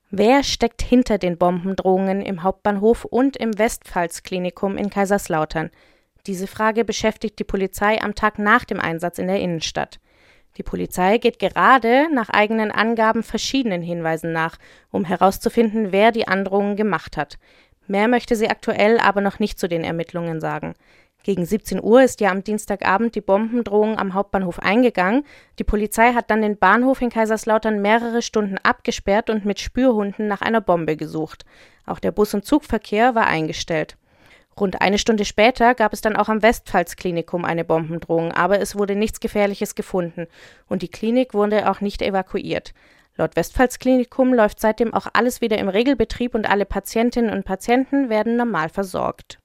Wer steckt hinter den Bombendrohungen im Hauptbahnhof und im Westpfalz-Klinikum in Kaiserslautern? Diese Frage beschäftigt die Polizei am Tag nach dem Einsatz in der Innenstadt. Die Polizei geht gerade nach eigenen Angaben verschiedenen Hinweisen nach, um herauszufinden, wer die Androhungen gemacht hat. Mehr möchte sie aktuell aber noch nicht zu den Ermittlungen sagen. Gegen 17 Uhr ist ja am Dienstagabend die Bombendrohung am Hauptbahnhof eingegangen. Die Polizei hat dann den Bahnhof in Kaiserslautern mehrere Stunden abgesperrt und mit Spürhunden nach einer Bombe gesucht. Auch der Bus- und Zugverkehr war eingestellt. Rund eine Stunde später gab es dann auch am Westpfalz-Klinikum eine Bombendrohung, aber es wurde nichts Gefährliches gefunden und die Klinik wurde auch nicht evakuiert. Laut Westpfalz-Klinikum läuft seitdem auch alles wieder im Regelbetrieb und alle Patientinnen und Patienten werden normal versorgt.